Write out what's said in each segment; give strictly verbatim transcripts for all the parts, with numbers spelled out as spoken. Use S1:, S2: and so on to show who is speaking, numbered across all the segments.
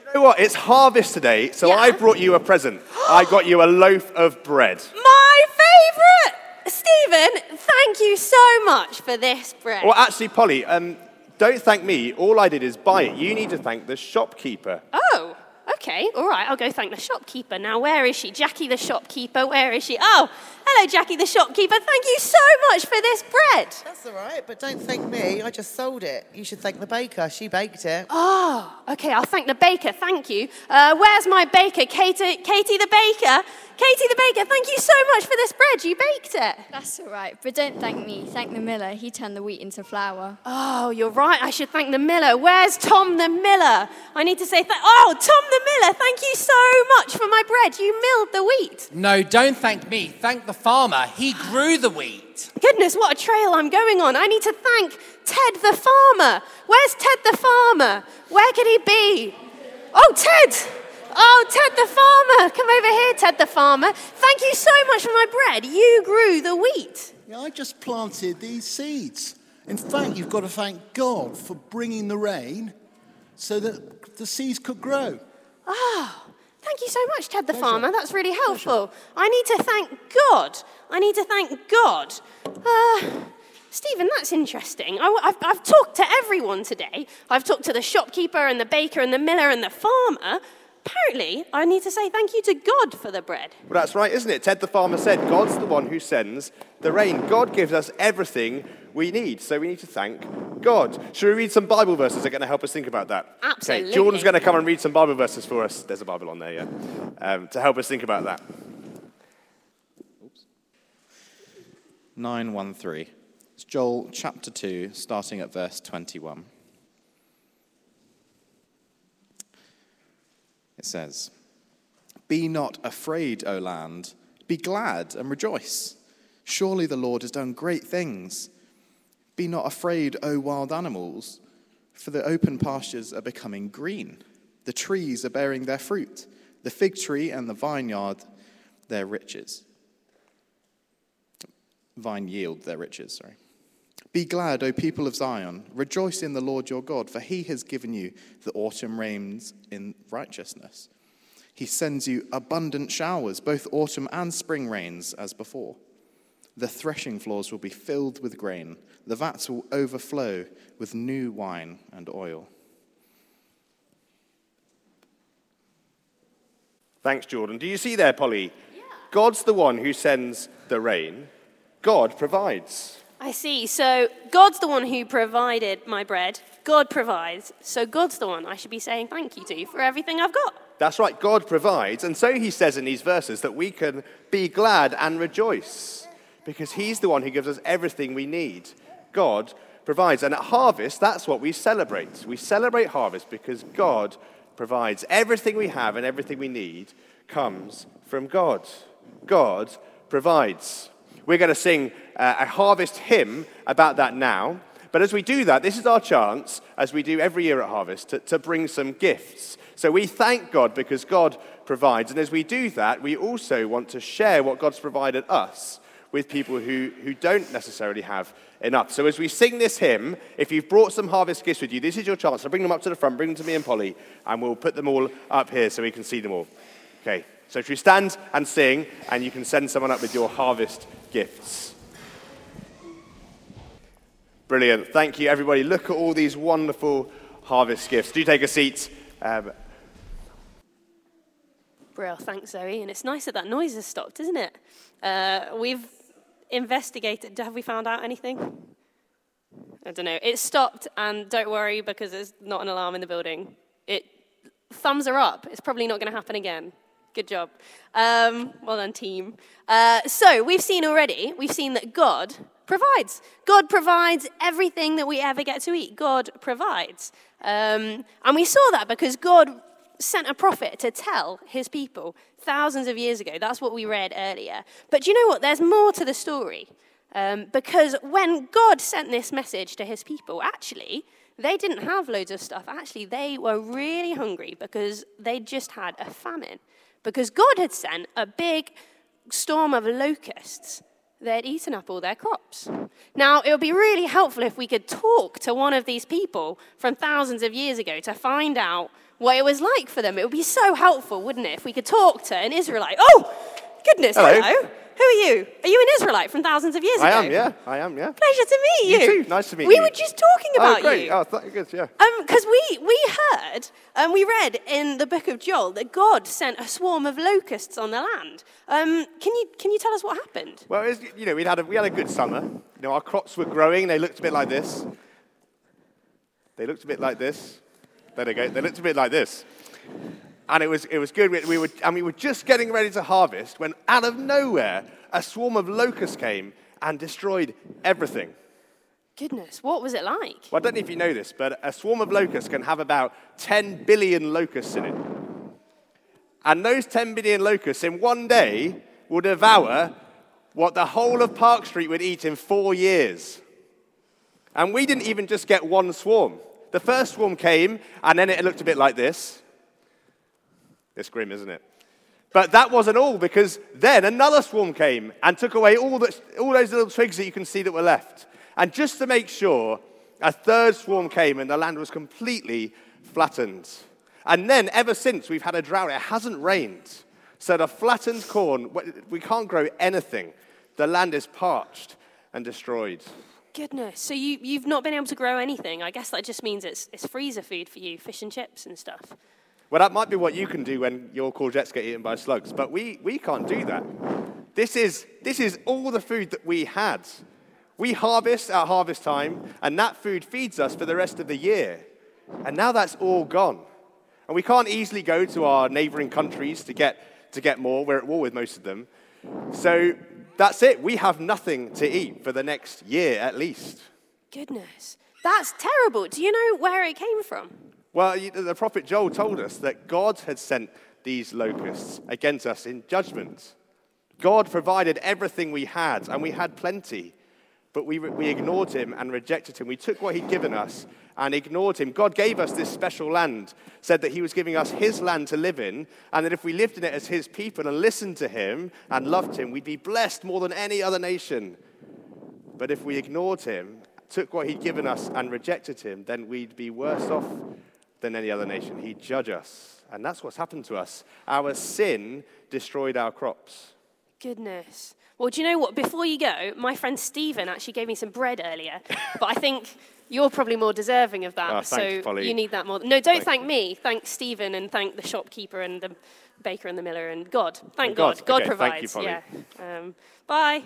S1: You know what? It's harvest today, so
S2: Yeah.
S1: I brought you a present. I got you a loaf of bread.
S2: My favourite! Stephen, thank you so much for this bread.
S1: Well, actually, Polly, um, don't thank me. All I did is buy it. You need to thank the shopkeeper.
S2: Oh, okay, all right, I'll go thank the shopkeeper. Now, where is she? Jackie the shopkeeper, where is she? Oh, hello, Jackie the shopkeeper. Thank you so much for this bread.
S3: That's all right, but don't thank me. I just sold it. You should thank the baker. She baked it.
S2: Oh, okay, I'll thank the baker, thank you. Uh, where's my baker? Katie, Katie the baker? Katie the baker, thank you so much for this bread. You baked it.
S4: That's all right, but don't thank me. Thank the miller. He turned the wheat into flour.
S2: Oh, you're right. I should thank the miller. Where's Tom the miller? I need to say, th- oh, Tom the miller, thank you so much for my bread. You milled the wheat.
S5: No, don't thank me. Thank the farmer. He grew the wheat.
S2: Goodness, what a trail I'm going on. I need to thank Ted the farmer. Where's Ted the farmer? Where could he be? Oh, Ted. Oh, Ted the farmer. Come over here, Ted the farmer. Thank you so much for my bread. You grew the wheat.
S6: Yeah, I just planted these seeds. In fact, you've got to thank God for bringing the rain so that the seeds could grow.
S2: Oh, thank you so much, Ted the
S6: Pleasure.
S2: farmer. That's really helpful. I need to thank God. I need to thank God. Uh, Stephen, that's interesting. I, have I've talked to everyone today. I've talked to the shopkeeper and the baker and the miller and the farmer. Apparently, I need to say thank you to God for the bread.
S1: Well, that's right, isn't it? Ted the farmer said God's the one who sends the rain. God gives us everything we need, so we need to thank God. Should we read some Bible verses that are going to help us think about that?
S2: Absolutely.
S1: Okay, Jordan's going to come and read some Bible verses for us. There's a Bible on there, yeah, um, to help us think about that.
S7: nine one three. It's Joel chapter two, starting at verse twenty-one. It says, "Be not afraid, O land. Be glad and rejoice. Surely the Lord has done great things. Be not afraid, O wild animals, for the open pastures are becoming green. The trees are bearing their fruit. The fig tree and the vineyard their riches. Vine yield their riches, sorry. Be glad, O people of Zion. Rejoice in the Lord your God, for he has given you the autumn rains in righteousness. He sends you abundant showers, both autumn and spring rains, as before. The threshing floors will be filled with grain. The vats will overflow with new wine and oil."
S1: Thanks, Jordan. Do you see there, Polly? Yeah. God's the one who sends the rain. God provides.
S2: I see. So God's the one who provided my bread. God provides. So God's the one I should be saying thank you to for everything I've got.
S1: That's right, God provides. And so he says in these verses that we can be glad and rejoice because he's the one who gives us everything we need. God provides. And at harvest, that's what we celebrate. We celebrate harvest because God provides. Everything we have and everything we need comes from God. God provides. We're going to sing uh, a harvest hymn about that now. But as we do that, this is our chance, as we do every year at Harvest, to, to bring some gifts. So we thank God because God provides. And as we do that, we also want to share what God's provided us with people who, who don't necessarily have enough. So as we sing this hymn, if you've brought some harvest gifts with you, this is your chance. So bring them up to the front, bring them to me and Polly, and we'll put them all up here so we can see them all. Okay, so if you stand and sing, and you can send someone up with your harvest gifts. Brilliant. Thank you, everybody. Look at all these wonderful harvest gifts. Do take a seat. Um,
S2: Brill, thanks, Zoe. And it's nice that that noise has stopped, isn't it? Uh, we've investigated. Have we found out anything? I don't know. It stopped, and don't worry because there's not an alarm in the building. It thumbs are up. It's probably not going to happen again. Good job. Um, well done, team. Uh, so we've seen already, we've seen that God provides. God provides everything that we ever get to eat. God provides. Um, and we saw that because God sent a prophet to tell his people thousands of years ago. That's what we read earlier. But do you know what? There's more to the story. Um, because when God sent this message to his people, actually, they didn't have loads of stuff. Actually, they were really hungry because they just had a famine. Because God had sent a big storm of locusts they'd eaten up all their crops. Now, it would be really helpful if we could talk to one of these people from thousands of years ago to find out what it was like for them. It would be so helpful, wouldn't it, if we could talk to an Israelite. Oh, goodness, hello.
S1: Hello.
S2: Who are you? Are you an Israelite from thousands of years ago?
S1: I am, yeah. I am, yeah.
S2: Pleasure to meet you.
S1: You too. Nice to meet
S2: we
S1: you.
S2: We were just talking about
S1: oh, great.
S2: you.
S1: Oh, th- good, yeah.
S2: Because um, we, we heard, and um, we read in the book of Joel that God sent a swarm of locusts on the land. Um, can you can you tell us what happened?
S1: Well, it was, you know, we'd had a, we had a good summer. You know, our crops were growing. They looked a bit like this. They looked a bit like this. There they go. They looked a bit like this. And it was it was good. We, we were and we were just getting ready to harvest when, out of nowhere, a swarm of locusts came and destroyed everything.
S2: Goodness, what was it like?
S1: Well, I don't know if you know this, but a swarm of locusts can have about ten billion locusts in it. And those ten billion locusts in one day will devour what the whole of Park Street would eat in four years. And we didn't even just get one swarm. The first swarm came, and then it looked a bit like this. It's grim, isn't it? But that wasn't all, because then another swarm came and took away all, the, all those little twigs that you can see that were left. And just to make sure, a third swarm came and the land was completely flattened. And then, ever since, we've had a drought. It hasn't rained. So the flattened corn, we can't grow anything. The land is parched and destroyed.
S2: Goodness, so you, you've not been able to grow anything. I guess that just means it's, it's freezer food for you, fish and chips and stuff.
S1: Well, that might be what you can do when your courgettes get eaten by slugs, but we, we can't do that. This is, this is all the food that we had. We harvest at harvest time, and that food feeds us for the rest of the year. And now that's all gone. And we can't easily go to our neighboring countries to get, to get more. We're at war with most of them. So that's it. We have nothing to eat for the next year at least.
S2: Goodness, that's terrible. Do you know where it came from?
S1: Well, the prophet Joel told us that God had sent these locusts against us in judgment. God provided everything we had, and we had plenty. But we, we ignored him and rejected him. We took what he'd given us and ignored him. God gave us this special land, said that he was giving us his land to live in, and that if we lived in it as his people and listened to him and loved him, we'd be blessed more than any other nation. But if we ignored him, took what he'd given us and rejected him, then we'd be worse off than any other nation. He'd judge us. And that's what's happened to us. Our sin destroyed our crops.
S2: Goodness. Well, do you know what? Before you go, my friend Stephen actually gave me some bread earlier. But I think you're probably more deserving of that.
S1: Oh, thanks,
S2: so
S1: Polly.
S2: You need that more. No, don't
S1: Thank
S2: thank
S1: you.
S2: me. Thank Stephen and thank the shopkeeper and the baker and the miller and God. Thank
S1: And
S2: God.
S1: God.
S2: God
S1: Okay,
S2: provides.
S1: thank you,
S2: yeah. Um, bye.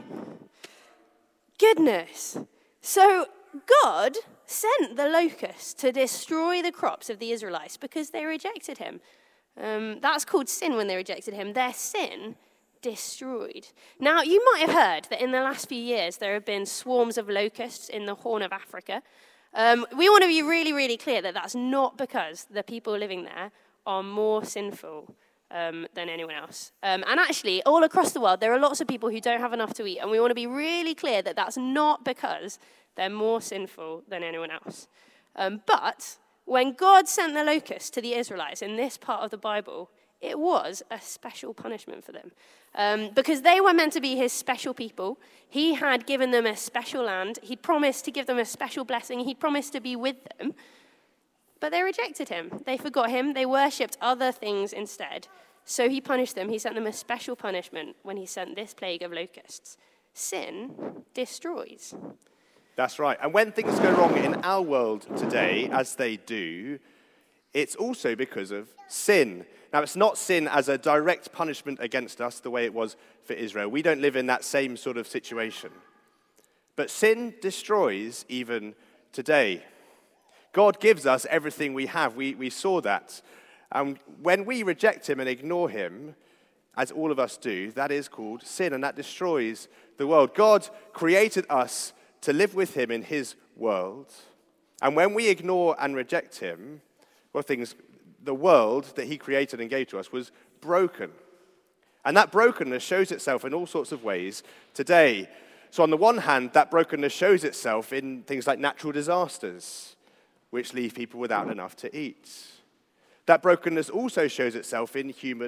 S2: Goodness. So God sent the locusts to destroy the crops of the Israelites because they rejected him. Um, that's called sin when they rejected him. Their sin destroyed. Now, you might have heard that in the last few years there have been swarms of locusts in the Horn of Africa. Um, we want to be really, really clear that that's not because the people living there are more sinful um, than anyone else. Um, and actually, all across the world, there are lots of people who don't have enough to eat, and we want to be really clear that that's not because they're more sinful than anyone else. Um, but when God sent the locusts to the Israelites in this part of the Bible, it was a special punishment for them. Um, because they were meant to be his special people. He had given them a special land. He'd promised to give them a special blessing. He'd promised to be with them. But they rejected him. They forgot him. They worshipped other things instead. So he punished them. He sent them a special punishment when he sent this plague of locusts. Sin destroys.
S1: That's right. And when things go wrong in our world today, as they do, it's also because of sin. Now, it's not sin as a direct punishment against us the way it was for Israel. We don't live in that same sort of situation. But sin destroys even today. God gives us everything we have. We, we saw that. And when we reject him and ignore him, as all of us do, that is called sin, and that destroys the world. God created us to live with him in his world. And when we ignore and reject him, well, things, the world that he created and gave to us was broken. And that brokenness shows itself in all sorts of ways today. So on the one hand, that brokenness shows itself in things like natural disasters, which leave people without enough to eat. That brokenness also shows itself in human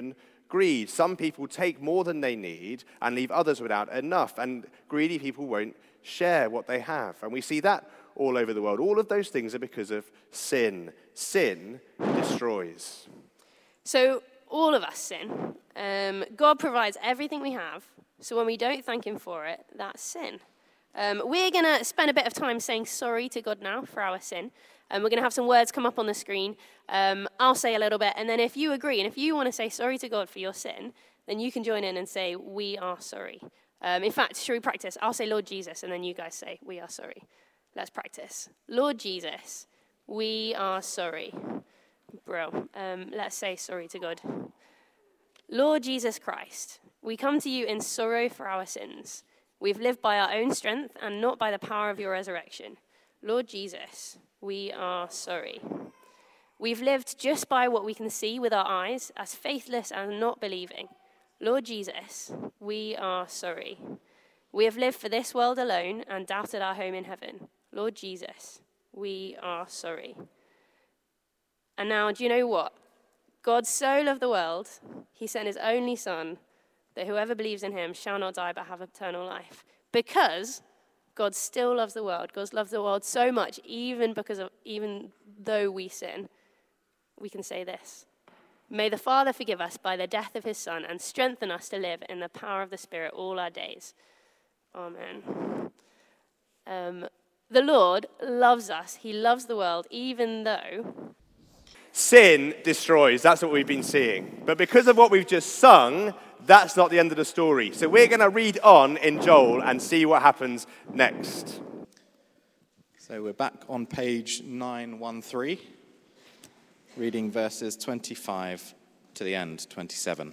S1: Greed. Some people take more than they need and leave others without enough. And greedy people won't share what they have. And we see that all over the world. All of those things are because of sin. Sin destroys.
S2: So all of us sin. Um, God provides everything we have. So when we don't thank him for it, that's sin. Um, we're going to spend a bit of time saying sorry to God now for our sin. And we're going to have some words come up on the screen. Um, I'll say a little bit. And then if you agree, and if you want to say sorry to God for your sin, then you can join in and say, we are sorry. Um, in fact, should we practice? I'll say, Lord Jesus, and then you guys say, we are sorry. Let's practice. Lord Jesus, we are sorry. Bro, um, let's say sorry to God. Lord Jesus Christ, we come to you in sorrow for our sins. We've lived by our own strength and not by the power of your resurrection. Lord Jesus, we are sorry. We've lived just by what we can see with our eyes, as faithless and not believing. Lord Jesus, we are sorry. We have lived for this world alone and doubted our home in heaven. Lord Jesus, we are sorry. And now, do you know what? God so loved the world, he sent his only Son, that whoever believes in him shall not die but have eternal life. Because God still loves the world. God loves the world so much, even because of, even though we sin, we can say this. May the Father forgive us by the death of his Son and strengthen us to live in the power of the Spirit all our days. Amen. Um, the Lord loves us. He loves the world, even though
S1: sin destroys. That's what we've been seeing. But because of what we've just sung, that's not the end of the story. So we're going to read on in Joel and see what happens next.
S7: So we're back on page nine thirteen, reading verses twenty-five to the end, twenty-seven.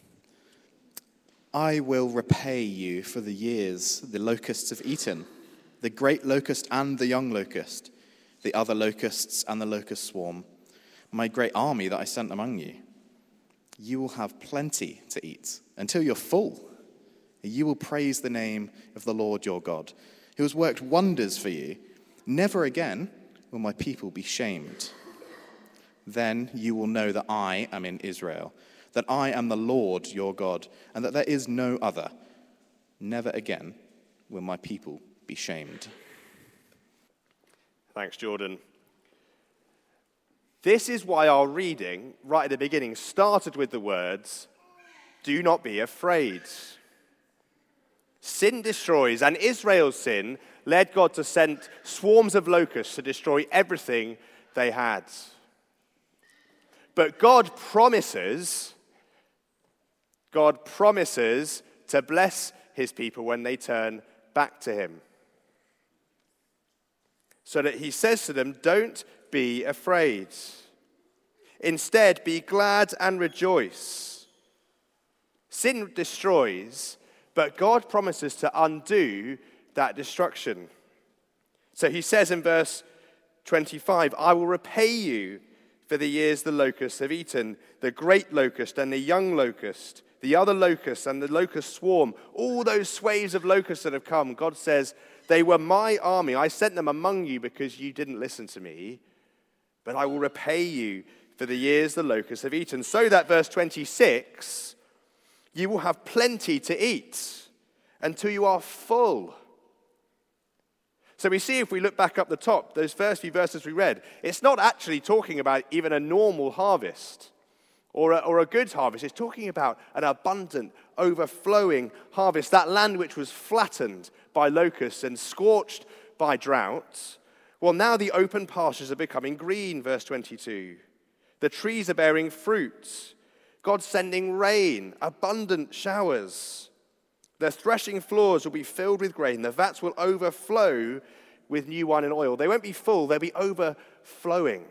S7: I will repay you for the years the locusts have eaten, the great locust and the young locust, the other locusts and the locust swarm, my great army that I sent among you. You will have plenty to eat until you're full. You will praise the name of the Lord your God, who has worked wonders for you. Never again will my people be shamed. Then you will know that I am in Israel, that I am the Lord your God, and that there is no other. Never again will my people be shamed.
S1: Thanks, Jordan. This is why our reading, right at the beginning, started with the words, do not be afraid. Sin destroys, and Israel's sin led God to send swarms of locusts to destroy everything they had. But God promises, God promises to bless his people when they turn back to him. So that he says to them, don't be afraid. Instead, be glad and rejoice. Sin destroys, but God promises to undo that destruction. So he says in verse twenty-five, I will repay you for the years the locusts have eaten, the great locust and the young locust, the other locust and the locust swarm, all those sways of locusts that have come. God says, they were my army. I sent them among you because you didn't listen to me. But I will repay you for the years the locusts have eaten. So that, verse twenty-six, you will have plenty to eat until you are full. So we see, if we look back up the top, those first few verses we read, it's not actually talking about even a normal harvest or a, or a good harvest. It's talking about an abundant, overflowing harvest. That land which was flattened by locusts and scorched by drought. Well, now the open pastures are becoming green, verse twenty-two. The trees are bearing fruit. God's sending rain, abundant showers. The threshing floors will be filled with grain. The vats will overflow with new wine and oil. They won't be full, they'll be overflowing.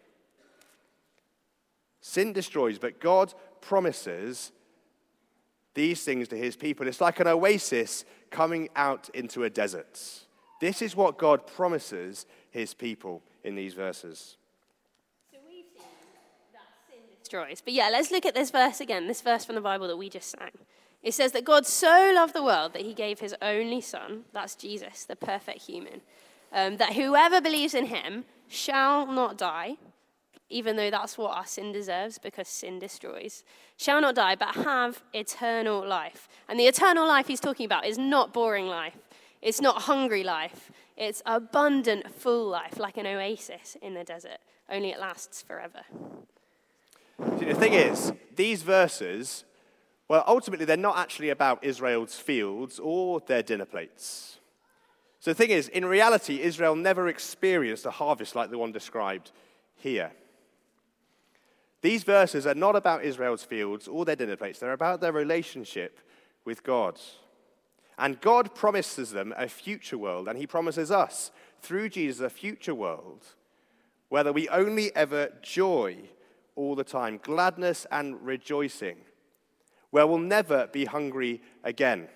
S1: Sin destroys, but God promises these things to his people. It's like an oasis coming out into a desert. This is what God promises his people in these verses.
S2: So we've seen that sin destroys. But yeah, let's look at this verse again, this verse from the Bible that we just sang. It says that God so loved the world that he gave his only Son, that's Jesus, the perfect human, um, that whoever believes in him shall not die, even though that's what our sin deserves, because sin destroys, shall not die, but have eternal life. And the eternal life he's talking about is not boring life. It's not hungry life. It's abundant, full life, like an oasis in the desert, only it lasts forever.
S1: See, the thing is, these verses, well, ultimately, they're not actually about Israel's fields or their dinner plates. So the thing is, in reality, Israel never experienced a harvest like the one described here. These verses are not about Israel's fields or their dinner plates. They're about their relationship with God. And God promises them a future world, and he promises us, through Jesus, a future world where there'll be only ever joy all the time, gladness and rejoicing, where we'll never be hungry again.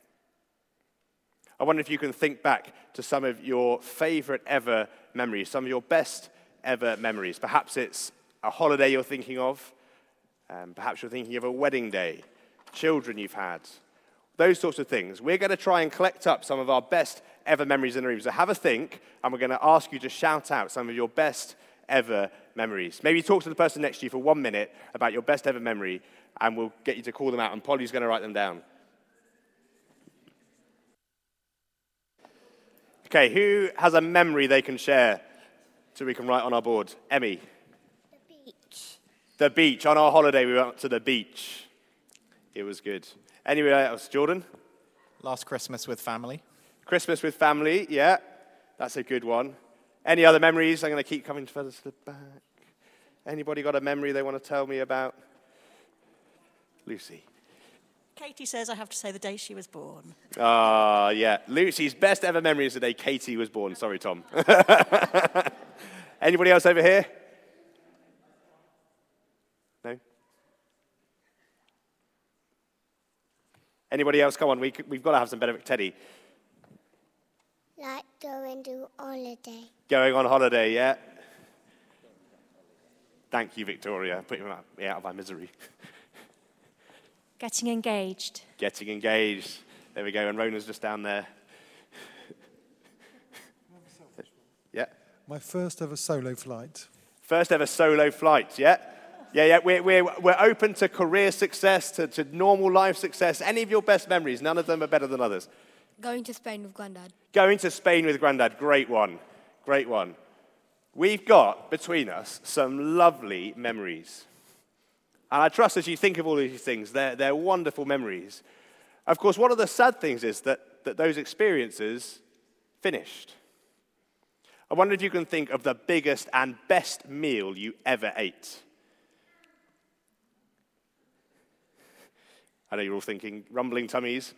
S1: I wonder if you can think back to some of your favorite ever memories, some of your best ever memories. Perhaps it's a holiday you're thinking of. Um, perhaps you're thinking of a wedding day, children you've had, those sorts of things. We're going to try and collect up some of our best ever memories in the room. So have a think, and we're going to ask you to shout out some of your best ever memories. Maybe talk to the person next to you for one minute about your best ever memory, and we'll get you to call them out, and Polly's going to write them down. Okay, who has a memory they can share so we can write on our board? Emmy. The beach. On our holiday, we went to the beach. It was good. Anyway else, Jordan?
S7: Last Christmas with family.
S1: Christmas with family, yeah. That's a good one. Any other memories? I'm going to keep coming further to the back. Anybody got a memory they want to tell me about? Lucy.
S8: Katie says I have to say the day she was born.
S1: Ah, uh, yeah. Lucy's best ever memory is the day Katie was born. Sorry, Tom. Anybody else over here? No? Anybody else? Come on, we, we've got to have some benefit. Teddy.
S9: Like going to holiday.
S1: Going on holiday, yeah. Thank you, Victoria. Putting me out of my misery.
S8: Getting engaged.
S1: Getting engaged. There we go. And Rona's just down there. Yeah.
S10: My first ever solo flight.
S1: First ever solo flight, yeah? Yeah, yeah. We're, we're, we're open to career success, to, to normal life success. Any of your best memories, none of them are better than others.
S4: Going to Spain with Grandad.
S1: Going to Spain with Grandad, great one. Great one. We've got, between us, some lovely memories. And I trust as you think of all these things, they're, they're wonderful memories. Of course, one of the sad things is that, that those experiences finished. I wonder if you can think of the biggest and best meal you ever ate. I know you're all thinking, rumbling tummies.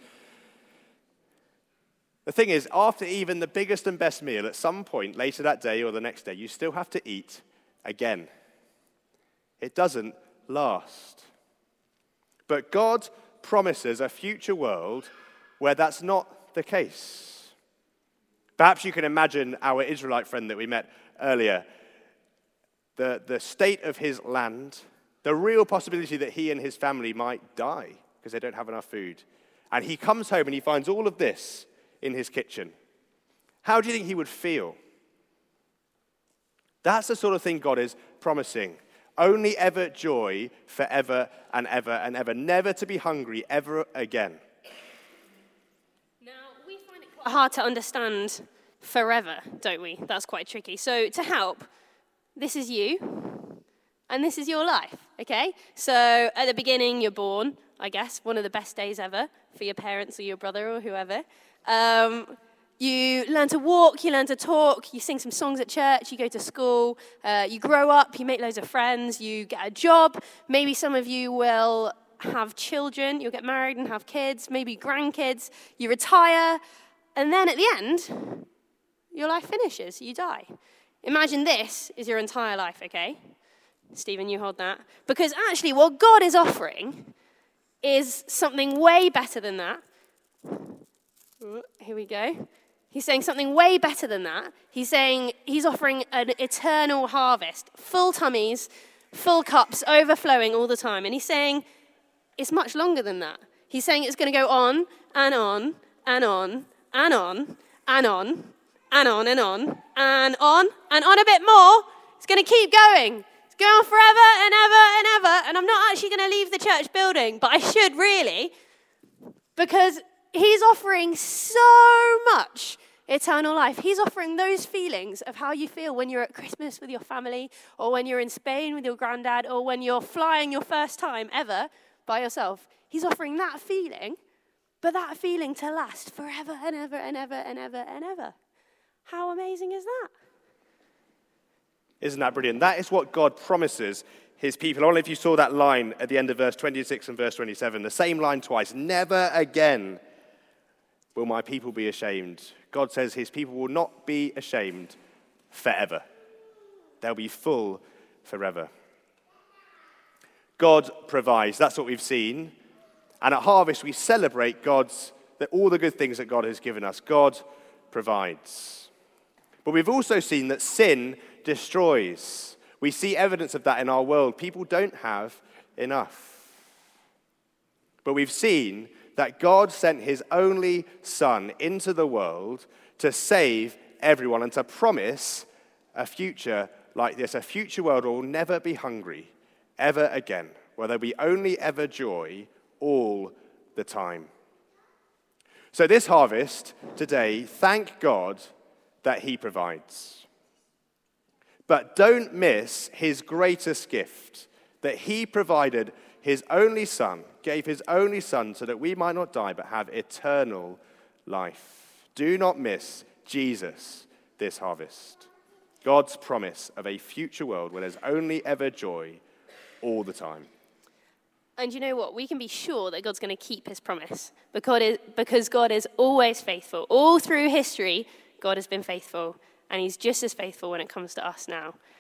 S1: The thing is, after even the biggest and best meal, at some point later that day or the next day, you still have to eat again. It doesn't last. But God promises a future world where that's not the case. Perhaps you can imagine our Israelite friend that we met earlier, the, the state of his land, the real possibility that he and his family might die because they don't have enough food. And he comes home and he finds all of this in his kitchen. How do you think he would feel? That's the sort of thing God is promising. Only ever joy forever and ever and ever. Never to be hungry ever again.
S2: Now, we find it quite hard to understand forever, don't we? That's quite tricky. So to help, this is you, and this is your life, okay? So at the beginning, you're born, I guess, one of the best days ever for your parents or your brother or whoever. Um, you learn to walk, you learn to talk, you sing some songs at church, you go to school, uh, you grow up, you make loads of friends, you get a job. Maybe some of you will have children, you'll get married and have kids, maybe grandkids, you retire, and then at the end, your life finishes, you die. Imagine this is your entire life, okay? Stephen, you hold that. Because actually what God is offering is something way better than that. Here we go. He's saying something way better than that. He's saying he's offering an eternal harvest, full tummies, full cups, overflowing all the time. And he's saying it's much longer than that. He's saying it's going to go on and on and on and on and on and on and on and on and on a bit more. It's going to keep going. go on forever and ever and ever. And I'm not actually going to leave the church building, but I should really, because he's offering so much eternal life. He's offering those feelings of how you feel when you're at Christmas with your family, or when you're in Spain with your granddad, or when you're flying your first time ever by yourself. He's offering that feeling, but that feeling to last forever and ever and ever and ever and ever. How amazing is that?
S1: Isn't that brilliant? That is what God promises his people. I don't know if you saw that line at the end of verse twenty-six and verse twenty-seven, the same line twice. Never again will my people be ashamed. God says his people will not be ashamed forever. They'll be full forever. God provides. That's what we've seen. And at Harvest, we celebrate God's, that all the good things that God has given us. God provides. But we've also seen that sin destroys. We see evidence of that in our world. People don't have enough. But we've seen that God sent his only Son into the world to save everyone and to promise a future like this, a future world where we'll never be hungry ever again, where there'll be only ever joy all the time. So this harvest today, thank God that he provides. But don't miss his greatest gift, that he provided his only Son, gave his only Son so that we might not die but have eternal life. Do not miss Jesus this harvest. God's promise of a future world where there's only ever joy all the time.
S2: And you know what? We can be sure that God's going to keep his promise because, it, because God is always faithful. All through history, God has been faithful, and he's just as faithful when it comes to us now.